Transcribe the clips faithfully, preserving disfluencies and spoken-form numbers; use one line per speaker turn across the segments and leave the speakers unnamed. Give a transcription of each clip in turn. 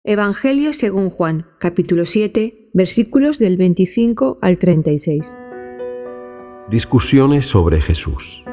Evangelio según Juan, capítulo siete, versículos del veinticinco al treinta y seis.
Discusiones sobre Jesús.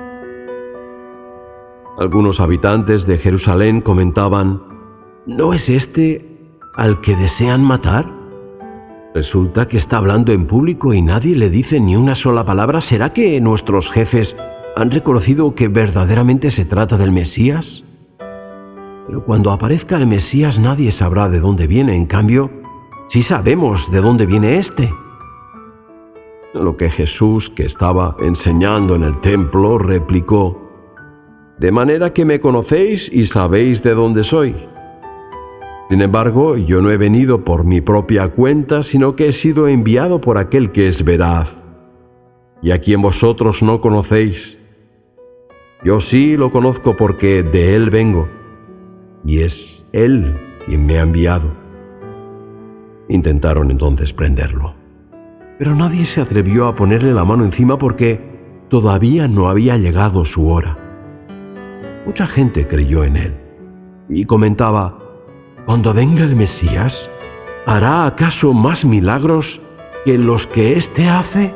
Algunos habitantes de Jerusalén comentaban: ¿no es este al que desean matar? Resulta que está hablando en público y nadie le dice ni una sola palabra. ¿Será que nuestros jefes han reconocido que verdaderamente se trata del Mesías? Pero cuando aparezca el Mesías nadie sabrá de dónde viene. En cambio, sí sabemos de dónde viene este. A lo que Jesús, que estaba enseñando en el templo, replicó: «De manera que me conocéis y sabéis de dónde soy. Sin embargo, yo no he venido por mi propia cuenta, sino que he sido enviado por aquel que es veraz, y a quien vosotros no conocéis. Yo sí lo conozco porque de él vengo, y es él quien me ha enviado». Intentaron entonces prenderlo, pero nadie se atrevió a ponerle la mano encima porque todavía no había llegado su hora. Mucha gente creyó en él y comentaba: «Cuando venga el Mesías, ¿hará acaso más milagros que los que éste hace?».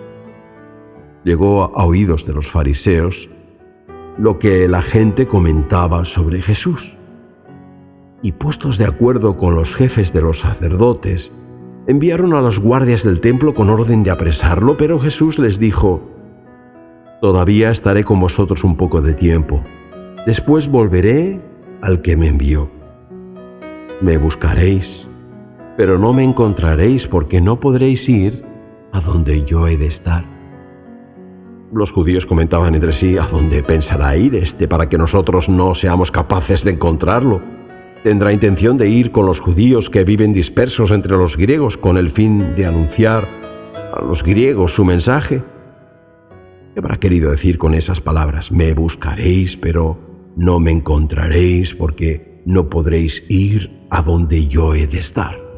Llegó a oídos de los fariseos lo que la gente comentaba sobre Jesús. Y puestos de acuerdo con los jefes de los sacerdotes, enviaron a los guardias del templo con orden de apresarlo, pero Jesús les dijo: «Todavía estaré con vosotros un poco de tiempo. Después volveré al que me envió. Me buscaréis, pero no me encontraréis porque no podréis ir a donde yo he de estar». Los judíos comentaban entre sí: «¿A dónde pensará ir este para que nosotros no seamos capaces de encontrarlo? ¿Tendrá intención de ir con los judíos que viven dispersos entre los griegos con el fin de anunciar a los griegos su mensaje?». ¿Qué habrá querido decir con esas palabras? «Me buscaréis, pero no me encontraréis porque no podréis ir a donde yo he de estar».